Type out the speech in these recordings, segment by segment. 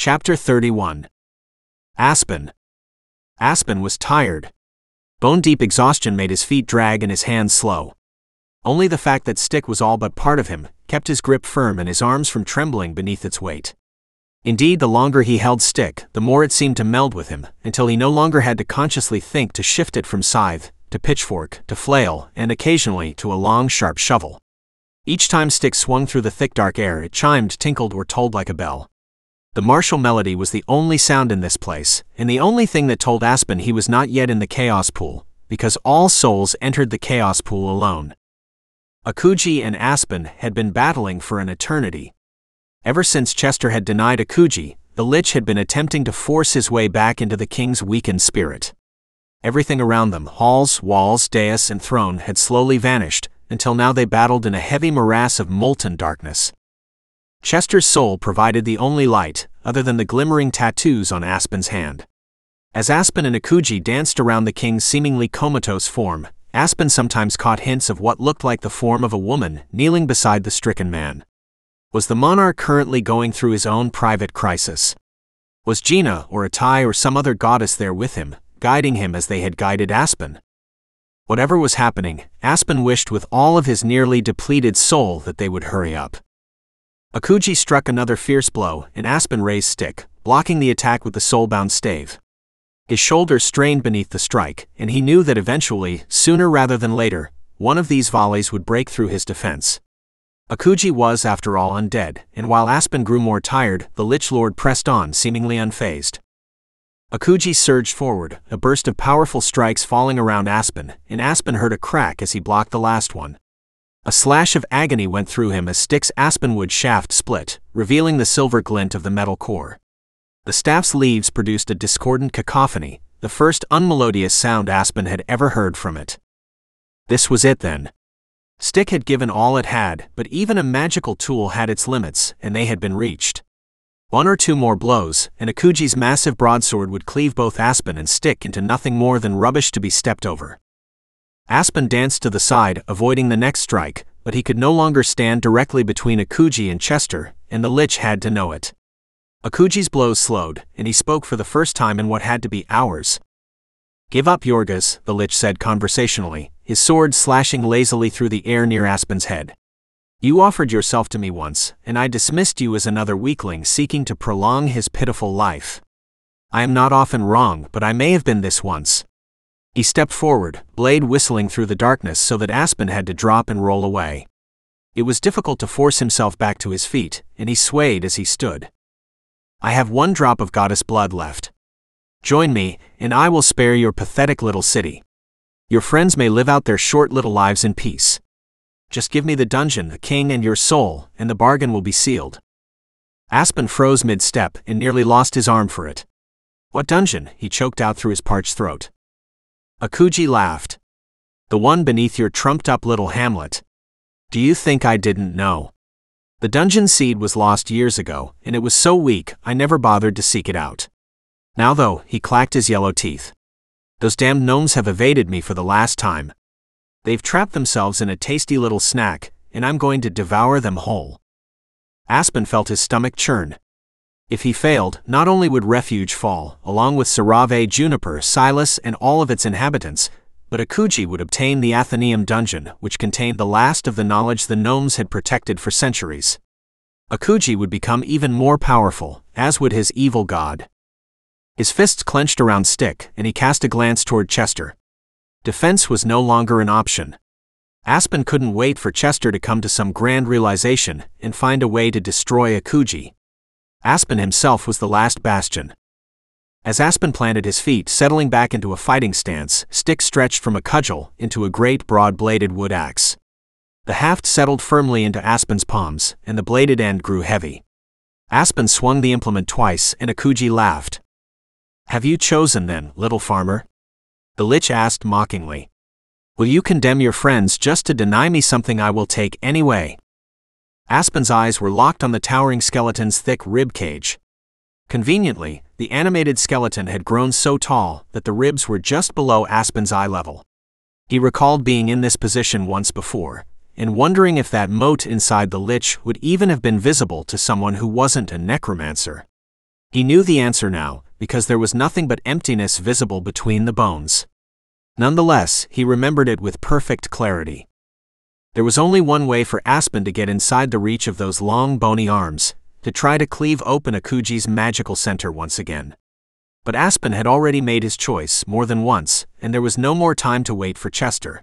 Chapter 31. Aspen. Aspen was tired. Bone-deep exhaustion made his feet drag and his hands slow. Only the fact that Stick was all but part of him kept his grip firm and his arms from trembling beneath its weight. Indeed, the longer he held Stick, the more it seemed to meld with him, until he no longer had to consciously think to shift it from scythe, to pitchfork, to flail, and occasionally to a long, sharp shovel. Each time Stick swung through the thick dark air, it chimed, tinkled, or tolled like a bell. The martial melody was the only sound in this place, and the only thing that told Aspen he was not yet in the Chaos Pool, because all souls entered the Chaos Pool alone. Akuji and Aspen had been battling for an eternity. Ever since Chester had denied Akuji, the Lich had been attempting to force his way back into the king's weakened spirit. Everything around them, halls, walls, dais, and throne, had slowly vanished, until now they battled in a heavy morass of molten darkness. Chester's soul provided the only light, other than the glimmering tattoos on Aspen's hand. As Aspen and Akuji danced around the king's seemingly comatose form, Aspen sometimes caught hints of what looked like the form of a woman kneeling beside the stricken man. Was the monarch currently going through his own private crisis? Was Gina or Atai or some other goddess there with him, guiding him as they had guided Aspen? Whatever was happening, Aspen wished with all of his nearly depleted soul that they would hurry up. Akuji struck another fierce blow, and Aspen raised Stick, blocking the attack with the soul-bound stave. His shoulders strained beneath the strike, and he knew that eventually, sooner rather than later, one of these volleys would break through his defense. Akuji was, after all, undead, and while Aspen grew more tired, the Lich Lord pressed on, seemingly unfazed. Akuji surged forward, a burst of powerful strikes falling around Aspen, and Aspen heard a crack as he blocked the last one. A slash of agony went through him as Stick's aspenwood shaft split, revealing the silver glint of the metal core. The staff's leaves produced a discordant cacophony, the first unmelodious sound Aspen had ever heard from it. This was it then. Stick had given all it had, but even a magical tool had its limits, and they had been reached. One or two more blows, and Akuji's massive broadsword would cleave both Aspen and Stick into nothing more than rubbish to be stepped over. Aspen danced to the side, avoiding the next strike, but he could no longer stand directly between Akuji and Chester, and the Lich had to know it. Akuji's blows slowed, and he spoke for the first time in what had to be hours. "Give up, Yorgas," the Lich said conversationally, his sword slashing lazily through the air near Aspen's head. "You offered yourself to me once, and I dismissed you as another weakling seeking to prolong his pitiful life. I am not often wrong, but I may have been this once." He stepped forward, blade whistling through the darkness so that Aspen had to drop and roll away. It was difficult to force himself back to his feet, and he swayed as he stood. "I have one drop of goddess blood left. Join me, and I will spare your pathetic little city. Your friends may live out their short little lives in peace. Just give me the dungeon, the king, and your soul, and the bargain will be sealed." Aspen froze mid-step and nearly lost his arm for it. "What dungeon?" he choked out through his parched throat. Akuji laughed. "The one beneath your trumped-up little hamlet. Do you think I didn't know? The dungeon seed was lost years ago, and it was so weak I never bothered to seek it out. Now though," he clacked his yellow teeth, "those damned gnomes have evaded me for the last time. They've trapped themselves in a tasty little snack, and I'm going to devour them whole." Aspen felt his stomach churn. If he failed, not only would refuge fall, along with Sarave, Juniper, Silas, and all of its inhabitants, but Akuji would obtain the Athenaeum dungeon, which contained the last of the knowledge the gnomes had protected for centuries. Akuji would become even more powerful, as would his evil god. His fists clenched around Stick, and he cast a glance toward Chester. Defense was no longer an option. Aspen couldn't wait for Chester to come to some grand realization and find a way to destroy Akuji. Aspen himself was the last bastion. As Aspen planted his feet, settling back into a fighting stance, Stick stretched from a cudgel into a great broad-bladed wood axe. The haft settled firmly into Aspen's palms, and the bladed end grew heavy. Aspen swung the implement twice, and Akuji laughed. "Have you chosen then, little farmer?" the Lich asked mockingly. "Will you condemn your friends just to deny me something I will take anyway?" Aspen's eyes were locked on the towering skeleton's thick rib cage. Conveniently, the animated skeleton had grown so tall that the ribs were just below Aspen's eye level. He recalled being in this position once before, and wondering if that moat inside the Lich would even have been visible to someone who wasn't a necromancer. He knew the answer now, because there was nothing but emptiness visible between the bones. Nonetheless, he remembered it with perfect clarity. There was only one way for Aspen to get inside the reach of those long bony arms, to try to cleave open Akuji's magical center once again. But Aspen had already made his choice more than once, and there was no more time to wait for Chester.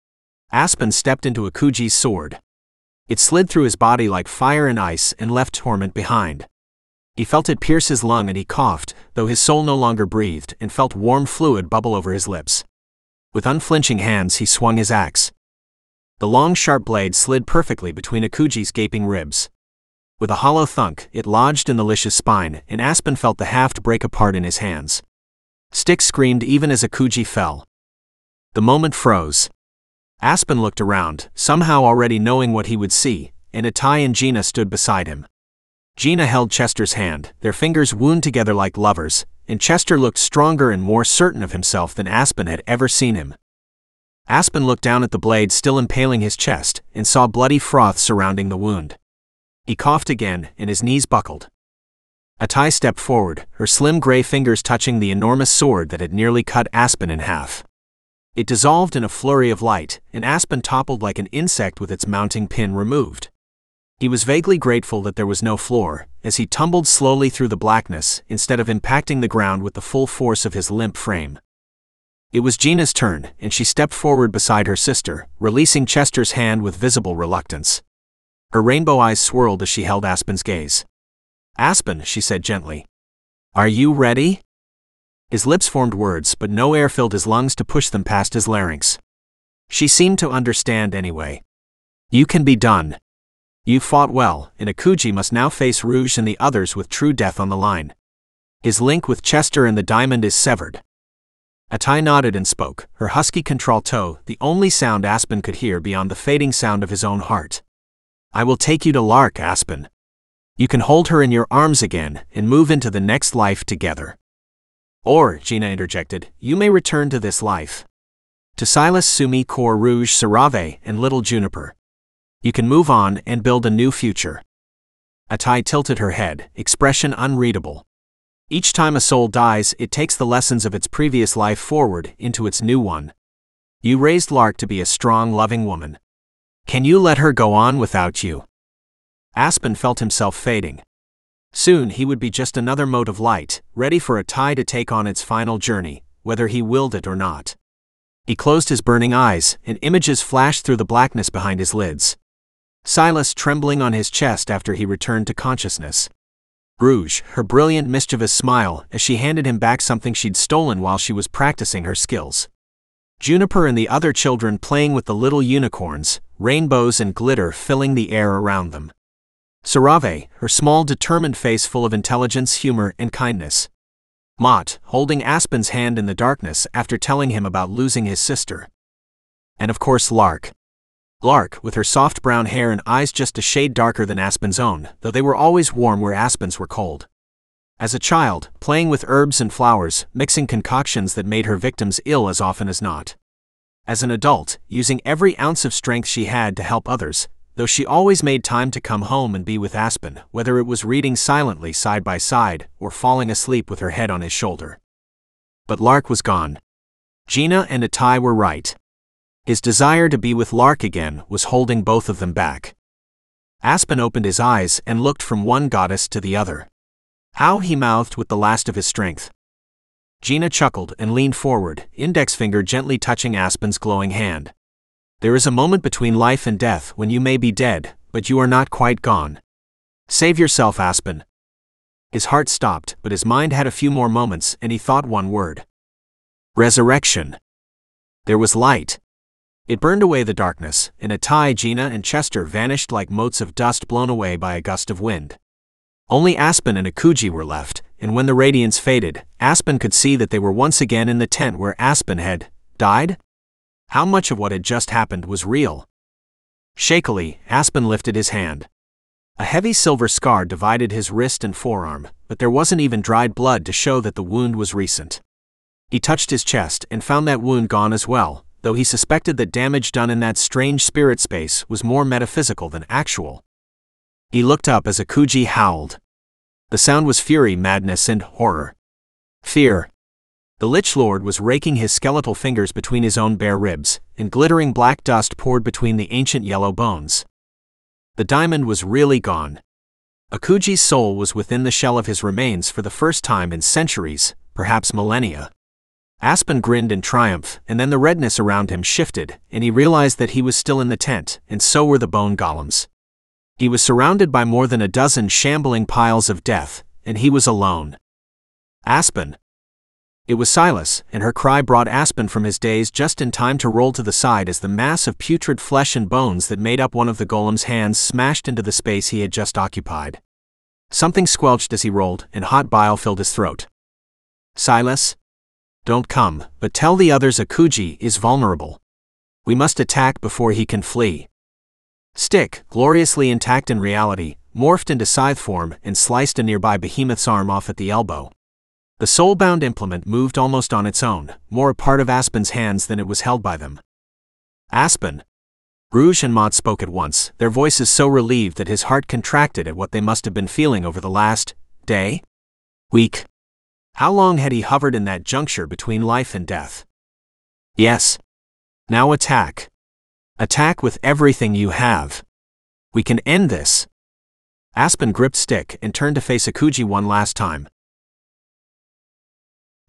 Aspen stepped into Akuji's sword. It slid through his body like fire and ice and left torment behind. He felt it pierce his lung and he coughed, though his soul no longer breathed, and felt warm fluid bubble over his lips. With unflinching hands he swung his axe. The long sharp blade slid perfectly between Akuji's gaping ribs. With a hollow thunk, it lodged in the Lish's spine, and Aspen felt the haft break apart in his hands. Stick screamed even as Akuji fell. The moment froze. Aspen looked around, somehow already knowing what he would see, and Atai and Gina stood beside him. Gina held Chester's hand, their fingers wound together like lovers, and Chester looked stronger and more certain of himself than Aspen had ever seen him. Aspen looked down at the blade still impaling his chest, and saw bloody froth surrounding the wound. He coughed again, and his knees buckled. Atai stepped forward, her slim gray fingers touching the enormous sword that had nearly cut Aspen in half. It dissolved in a flurry of light, and Aspen toppled like an insect with its mounting pin removed. He was vaguely grateful that there was no floor, as he tumbled slowly through the blackness instead of impacting the ground with the full force of his limp frame. It was Gina's turn, and she stepped forward beside her sister, releasing Chester's hand with visible reluctance. Her rainbow eyes swirled as she held Aspen's gaze. "Aspen," she said gently. "Are you ready?" His lips formed words, but no air filled his lungs to push them past his larynx. She seemed to understand anyway. "You can be done. You fought well, and Akuji must now face Rouge and the others with true death on the line. His link with Chester and the diamond is severed." Atai nodded and spoke, her husky contralto the only sound Aspen could hear beyond the fading sound of his own heart. "I will take you to Lark, Aspen. You can hold her in your arms again and move into the next life together. Or," Gina interjected, "you may return to this life. To Silas, Sumi, Kor, Rouge, Sarave, and Little Juniper. You can move on and build a new future." Atai tilted her head, expression unreadable. Each time a soul dies, it takes the lessons of its previous life forward into its new one. You raised Lark to be a strong, loving woman. Can you let her go on without you? Aspen felt himself fading. Soon he would be just another mote of light, ready for Atai to take on its final journey, whether he willed it or not. He closed his burning eyes, and images flashed through the blackness behind his lids. Silas trembling on his chest after he returned to consciousness. Rouge, her brilliant mischievous smile as she handed him back something she'd stolen while she was practicing her skills. Juniper and the other children playing with the little unicorns, rainbows and glitter filling the air around them. Sarave, her small determined face full of intelligence, humor, and kindness. Mott, holding Aspen's hand in the darkness after telling him about losing his sister. And of course Lark. Lark, with her soft brown hair and eyes just a shade darker than Aspen's own, though they were always warm where Aspen's were cold. As a child, playing with herbs and flowers, mixing concoctions that made her victims ill as often as not. As an adult, using every ounce of strength she had to help others, though she always made time to come home and be with Aspen, whether it was reading silently side by side or falling asleep with her head on his shoulder. But Lark was gone. Gina and Atai were right. His desire to be with Lark again was holding both of them back. Aspen opened his eyes and looked from one goddess to the other. "How?" he mouthed with the last of his strength. Gina chuckled and leaned forward, index finger gently touching Aspen's glowing hand. "There is a moment between life and death when you may be dead, but you are not quite gone. Save yourself, Aspen." His heart stopped, but his mind had a few more moments, and he thought one word. Resurrection. There was light. It burned away the darkness, and Atai, Gina, and Chester vanished like motes of dust blown away by a gust of wind. Only Aspen and Akuji were left, and when the radiance faded, Aspen could see that they were once again in the tent where Aspen had died. How much of what had just happened was real? Shakily, Aspen lifted his hand. A heavy silver scar divided his wrist and forearm, but there wasn't even dried blood to show that the wound was recent. He touched his chest and found that wound gone as well, though he suspected that damage done in that strange spirit space was more metaphysical than actual. He looked up as Akuji howled. The sound was fury, madness, and horror. Fear. The Lich Lord was raking his skeletal fingers between his own bare ribs, and glittering black dust poured between the ancient yellow bones. The diamond was really gone. Akuji's soul was within the shell of his remains for the first time in centuries, perhaps millennia. Aspen grinned in triumph, and then the redness around him shifted, and he realized that he was still in the tent, and so were the bone golems. He was surrounded by more than a dozen shambling piles of death, and he was alone. Aspen. It was Silas, and her cry brought Aspen from his daze just in time to roll to the side as the mass of putrid flesh and bones that made up one of the golem's hands smashed into the space he had just occupied. Something squelched as he rolled, and hot bile filled his throat. Silas? Don't come, but tell the others Akuji is vulnerable. We must attack before he can flee. Stick, gloriously intact in reality, morphed into scythe form and sliced a nearby behemoth's arm off at the elbow. The soul-bound implement moved almost on its own, more a part of Aspen's hands than it was held by them. Aspen. Rouge and Maud spoke at once, their voices so relieved that his heart contracted at what they must have been feeling over the last day? Week. How long had he hovered in that juncture between life and death? Yes. Now attack. Attack with everything you have. We can end this. Aspen gripped Stick and turned to face Akuji one last time,